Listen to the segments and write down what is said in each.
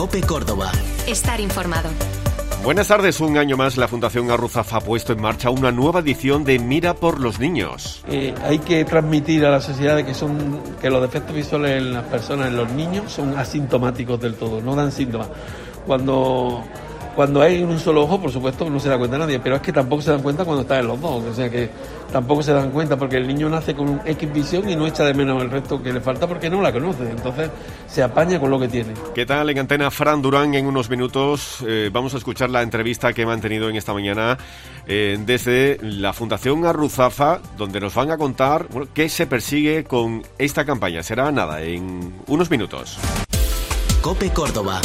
COPE Córdoba. Estar informado. Buenas tardes. Un año más la Fundación Arruzafa ha puesto en marcha una nueva edición de Mira por los Niños. Hay que transmitir a la sociedad que los defectos visuales en las personas, en los niños, son asintomáticos del todo, no dan síntomas. Cuando hay un solo ojo, por supuesto, no se da cuenta nadie, pero es que tampoco se dan cuenta cuando están en los dos, o sea que tampoco se dan cuenta porque el niño nace con un X visión y no echa de menos el resto que le falta porque no la conoce, entonces se apaña con lo que tiene. ¿Qué tal? En Antena, Fran Durán. En unos minutos vamos a escuchar la entrevista que he mantenido en esta mañana desde la Fundación Arruzafa, donde nos van a contar qué se persigue con esta campaña. Será nada, en unos minutos. COPE Córdoba.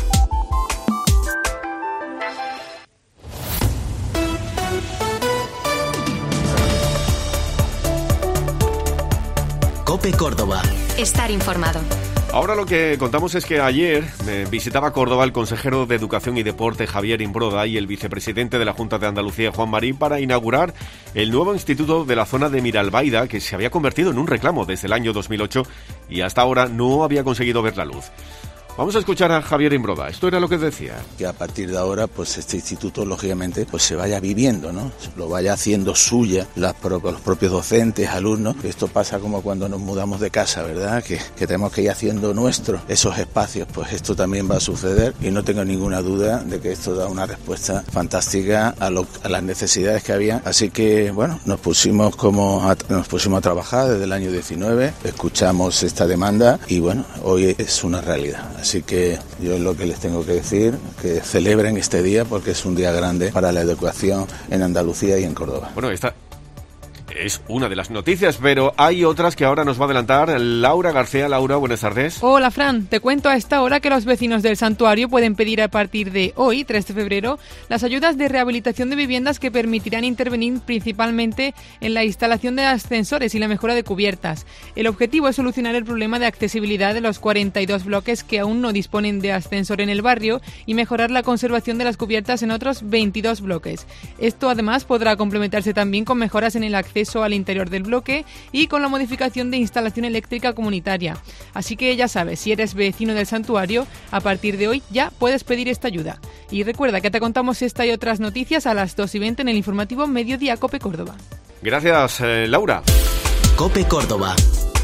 COPE Córdoba. Estar informado. Ahora lo que contamos es que ayer visitaba Córdoba el consejero de Educación y Deporte Javier Imbroda y el vicepresidente de la Junta de Andalucía Juan Marín para inaugurar el nuevo instituto de la zona de Miralbaida, que se había convertido en un reclamo desde el año 2008 y hasta ahora no había conseguido ver la luz. Vamos a escuchar a Javier Imbroda. Esto era lo que decía. Que a partir de ahora, pues este instituto, lógicamente, pues se vaya viviendo, ¿no? Lo vaya haciendo suya los propios docentes, alumnos. Esto pasa como cuando nos mudamos de casa, ¿verdad? Que tenemos que ir haciendo nuestros esos espacios. Pues esto también va a suceder y no tengo ninguna duda de que esto da una respuesta fantástica a las necesidades que había. Así que, bueno, nos pusimos a trabajar desde el año 19, escuchamos esta demanda y, bueno, hoy es una realidad. Así que yo lo que les tengo que decir, que celebren este día porque es un día grande para la educación en Andalucía y en Córdoba. Bueno, esta es una de las noticias, pero hay otras que ahora nos va a adelantar Laura García. Laura, buenas tardes. Hola, Fran. Te cuento a esta hora que los vecinos del santuario pueden pedir a partir de hoy, 3 de febrero, las ayudas de rehabilitación de viviendas que permitirán intervenir principalmente en la instalación de ascensores y la mejora de cubiertas. El objetivo es solucionar el problema de accesibilidad de los 42 bloques que aún no disponen de ascensor en el barrio y mejorar la conservación de las cubiertas en otros 22 bloques. Esto además podrá complementarse también con mejoras en el acceso al interior del bloque y con la modificación de instalación eléctrica comunitaria. Así que ya sabes, si eres vecino del santuario, a partir de hoy ya puedes pedir esta ayuda. Y recuerda que te contamos esta y otras noticias a las 2:20 en el informativo Mediodía COPE Córdoba. Gracias, Laura. COPE Córdoba.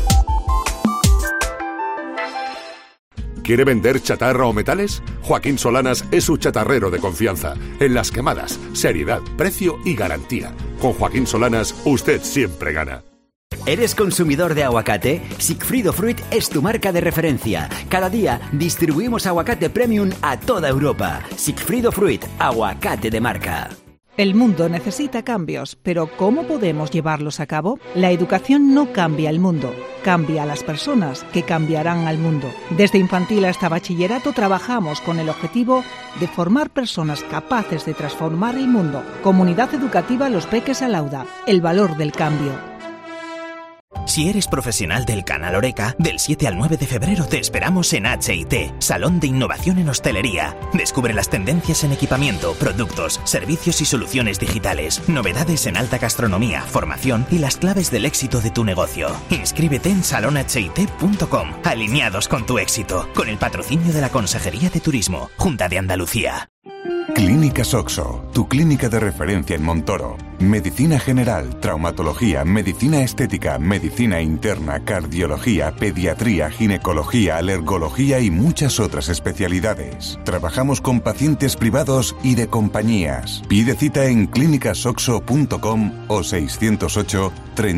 ¿Quiere vender chatarra o metales? Joaquín Solanas es su chatarrero de confianza. En las quemadas, seriedad, precio y garantía. Con Joaquín Solanas, usted siempre gana. ¿Eres consumidor de aguacate? Sigfrido Fruit es tu marca de referencia. Cada día distribuimos aguacate premium a toda Europa. Sigfrido Fruit, aguacate de marca. El mundo necesita cambios, pero ¿cómo podemos llevarlos a cabo? La educación no cambia el mundo, cambia a las personas que cambiarán al mundo. Desde infantil hasta bachillerato trabajamos con el objetivo de formar personas capaces de transformar el mundo. Comunidad Educativa Los Peques Alauda, el valor del cambio. Si eres profesional del Canal Horeca, del 7 al 9 de febrero te esperamos en H&T, Salón de Innovación en Hostelería. Descubre las tendencias en equipamiento, productos, servicios y soluciones digitales, novedades en alta gastronomía, formación y las claves del éxito de tu negocio. Inscríbete en salonht.com, alineados con tu éxito, con el patrocinio de la Consejería de Turismo, Junta de Andalucía. Clínicas Oxo, tu clínica de referencia en Montoro. Medicina general, traumatología, medicina estética, medicina interna, cardiología, pediatría, ginecología, alergología y muchas otras especialidades. Trabajamos con pacientes privados y de compañías. Pide cita en clínicasoxo.com o 608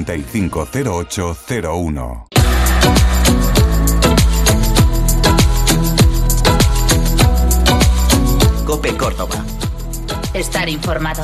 350801. COPE Córdoba. Estar informado.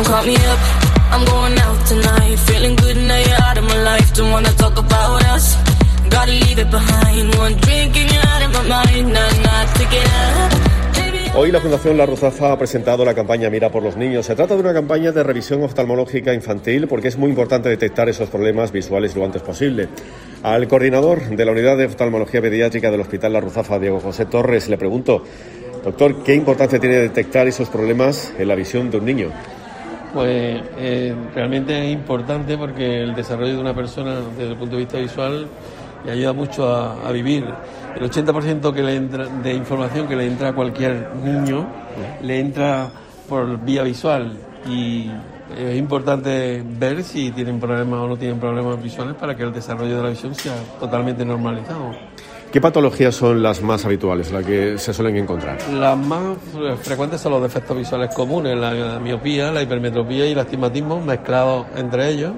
Hoy la Fundación La Arruzafa ha presentado la campaña Mira por los Niños. Se trata de una campaña de revisión oftalmológica infantil porque es muy importante detectar esos problemas visuales lo antes posible. Al coordinador de la Unidad de Oftalmología Pediátrica del Hospital La Arruzafa, Diego José Torres, le pregunto: doctor, ¿qué importancia tiene detectar esos problemas en la visión de un niño? Pues realmente es importante porque el desarrollo de una persona desde el punto de vista visual le ayuda mucho a vivir. El 80% que le entra, de información que le entra a cualquier niño le entra por vía visual, y es importante ver si tienen problemas o no tienen problemas visuales para que el desarrollo de la visión sea totalmente normalizado. ¿Qué patologías son las más habituales, las que se suelen encontrar? Las más frecuentes son los defectos visuales comunes, la miopía, la hipermetropía y el astigmatismo mezclados entre ellos,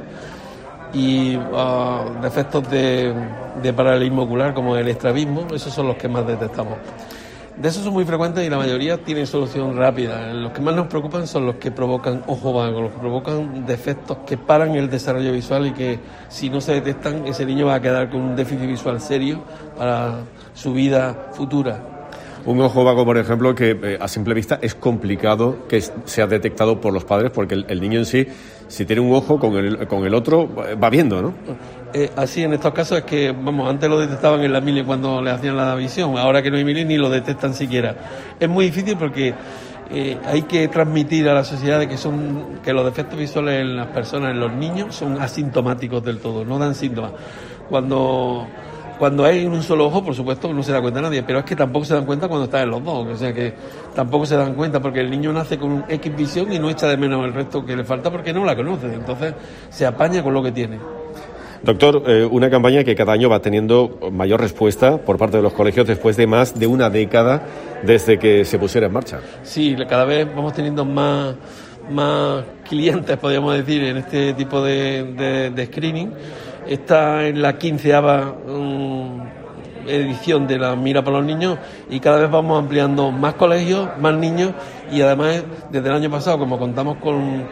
y defectos de paralelismo ocular como el estrabismo. Esos son los que más detectamos. De esos son muy frecuentes y la mayoría tienen solución rápida. Los que más nos preocupan son los que provocan ojo vago, los que provocan defectos que paran el desarrollo visual y que, si no se detectan, ese niño va a quedar con un déficit visual serio para su vida futura. Un ojo vago, por ejemplo, que a simple vista es complicado que sea detectado por los padres, porque el niño en sí, si tiene un ojo con el otro, va viendo, ¿no? Así en estos casos es que, antes lo detectaban en la mili cuando le hacían la visión, ahora que no hay mili ni lo detectan siquiera. Es muy difícil porque hay que transmitir a la sociedad de que los defectos visuales en las personas, en los niños, son asintomáticos del todo, no dan síntomas. Cuando hay un solo ojo, por supuesto, no se da cuenta nadie, pero es que tampoco se dan cuenta cuando están en los dos, o sea que tampoco se dan cuenta porque el niño nace con un X visión y no echa de menos el resto que le falta porque no la conoce, entonces se apaña con lo que tiene. Doctor, una campaña que cada año va teniendo mayor respuesta por parte de los colegios después de más de una década desde que se pusiera en marcha. Sí, cada vez vamos teniendo más clientes, podríamos decir, en este tipo de screening. Está en la 15ª edición de la Mira por los Niños y cada vez vamos ampliando más colegios, más niños, y además desde el año pasado, como contamos con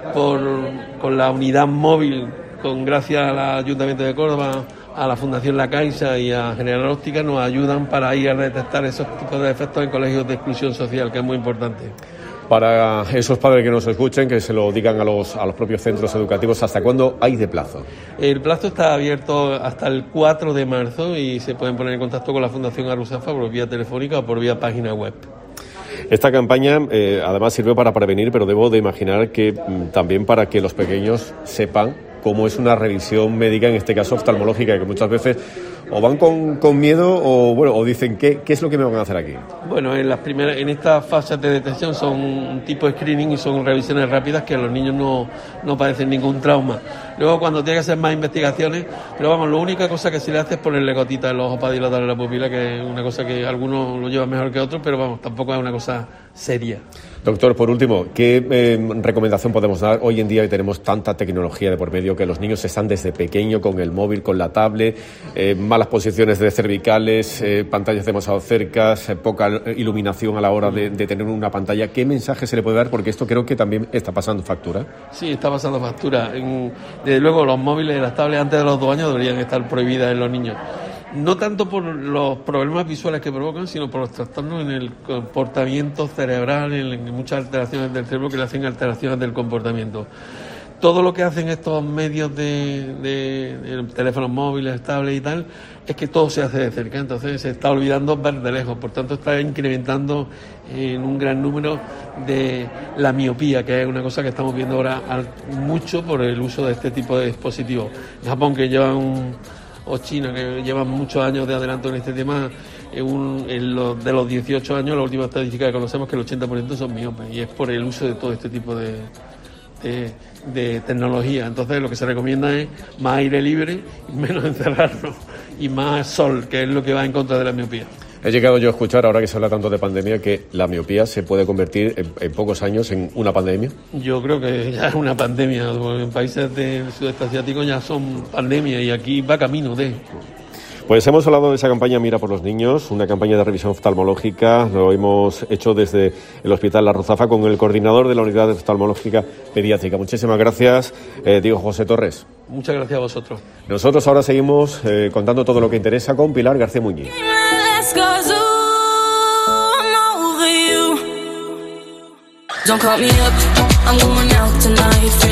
la unidad móvil, gracias al Ayuntamiento de Córdoba, a la Fundación La Caixa y a General Óptica, nos ayudan para ir a detectar esos tipos de efectos en colegios de exclusión social, que es muy importante. Para esos padres que nos escuchen, que se lo digan a los propios centros educativos, ¿hasta cuándo hay de plazo? El plazo está abierto hasta el 4 de marzo y se pueden poner en contacto con la Fundación Arusafa por vía telefónica o por vía página web. Esta campaña además sirve para prevenir, pero debo de imaginar que también para que los pequeños sepan cómo es una revisión médica, en este caso oftalmológica, que muchas veces o van con miedo o dicen ¿qué es lo que me van a hacer aquí? Bueno, en estas fases de detección son un tipo de screening y son revisiones rápidas que a los niños no padecen ningún trauma. Luego, cuando tiene que hacer más investigaciones, pero la única cosa que se le hace es ponerle gotitas en los ojos para dilatar la pupila, que es una cosa que algunos lo llevan mejor que otros, pero tampoco es una cosa seria. Doctor, por último, ¿qué recomendación podemos dar hoy en día que tenemos tanta tecnología de por medio, que los niños están desde pequeño con el móvil, con la tablet, malas posiciones de cervicales, pantallas demasiado cercas, poca iluminación a la hora de tener una pantalla? ¿Qué mensaje se le puede dar? Porque esto creo que también está pasando factura. Sí, está pasando factura. Desde luego, los móviles y las tablets antes de los 2 años deberían estar prohibidas en los niños. No tanto por los problemas visuales que provocan, sino por los trastornos en el comportamiento cerebral, en muchas alteraciones del cerebro que le hacen alteraciones del comportamiento. Todo lo que hacen estos medios de teléfonos móviles, tablets y tal, es que todo se hace de cerca, entonces se está olvidando ver de lejos, por tanto está incrementando en un gran número de la miopía, que es una cosa que estamos viendo ahora mucho por el uso de este tipo de dispositivos. En Japón, o China, que llevan muchos años de adelanto en este tema, de los 18 años, la última estadística que conocemos es que el 80% son miopes, y es por el uso de todo este tipo de tecnología. Entonces lo que se recomienda es más aire libre, menos encerrarnos, y más sol, que es lo que va en contra de la miopía. He llegado yo a escuchar, ahora que se habla tanto de pandemia, que la miopía se puede convertir en pocos años en una pandemia. Yo creo que ya es una pandemia. En países del sudeste asiático ya son pandemia y aquí va camino de... Pues hemos hablado de esa campaña Mira por los Niños, una campaña de revisión oftalmológica. Lo hemos hecho desde el Hospital La Ruzafa con el coordinador de la Unidad de Oftalmológica Pediátrica. Muchísimas gracias, Diego José Torres. Muchas gracias a vosotros. Nosotros ahora seguimos contando todo lo que interesa con Pilar García Muñiz. Don't call me up, I'm going out tonight.